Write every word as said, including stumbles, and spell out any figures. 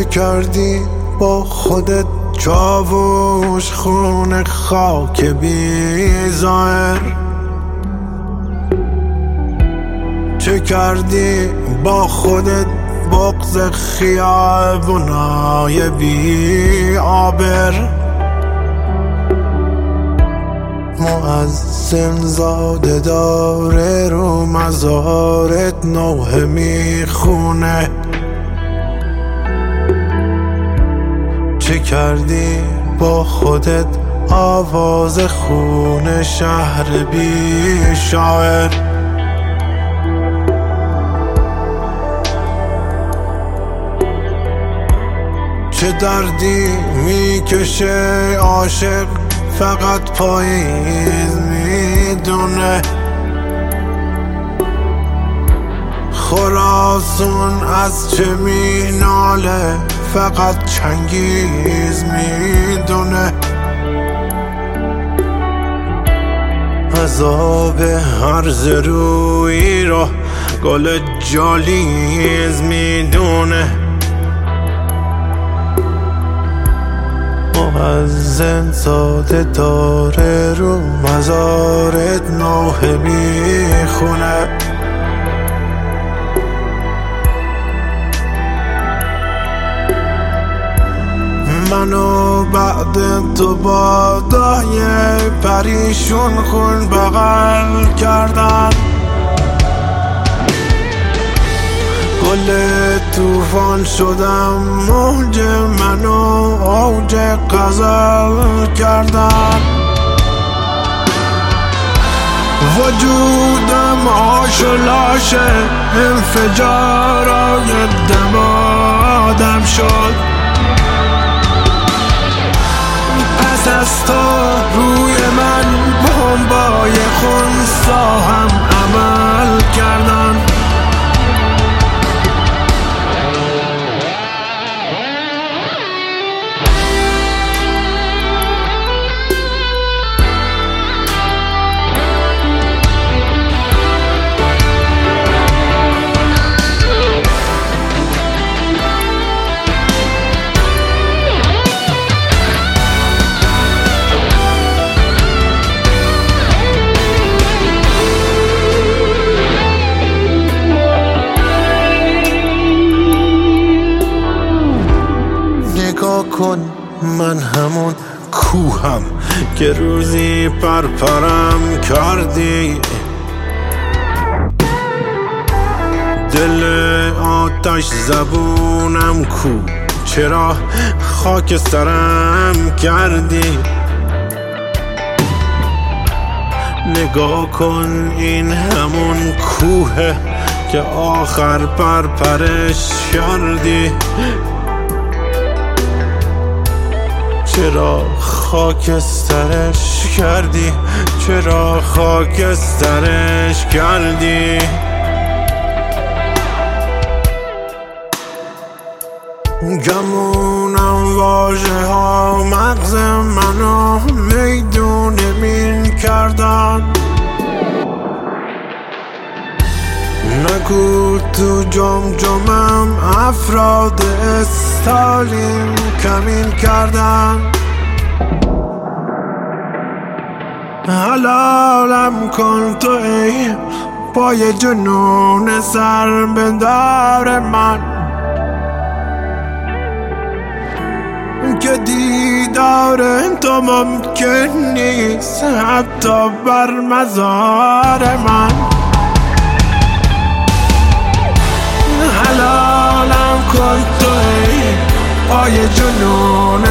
چه کردی با خودت چاووش خون خاک بی ظاهر؟ چه کردی با خودت بغض خیابونای بی آبر؟ مؤذن زاده داره رو مزارت نوحه میخونه. چه کردی با خودت آواز خون شهر بی شاعر؟ چه دردی میکشه عاشق فقط پاییز میدونه؟ خراسون از چه میناله فقط چنگیز میدونه؟ عذاب هرز روی رو گل جالیز میدونه. مؤذن زاده داره رو مزارت نوحه میخونه. منو بعد تو با دایه پریشون خون بغل کردن. گل توفان شدم موج منو اوج غزل کردن. وجودم آش و لاشه انفجارای دمادم شد. پس از تو روی من بمبای خونسا هم عمل کردن. کن من همون کوهم که روزی پرپرم کردی. دل آتش زبونم کو چرا خاک سرم کردی؟ نگاه کن این همون کوه که آخر پرپرش کردی. چرا خاکسترش کردی؟ چرا خاکسترش کردی؟ گمونم واژه ها مغز منو میدون مین کردن. نگو تو جمجمم افراد استالین کمین کردن. حلالم کن تو ای پای جنون سر بدار من که دیدار تو ممکن نیست حتی بر مزار من. حلالم کن تو ای پای جنون